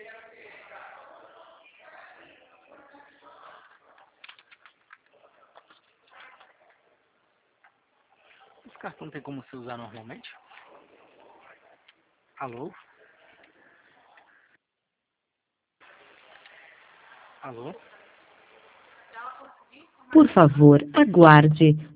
Esse cartão tem como se usar normalmente? Alô? Alô? Por favor, aguarde.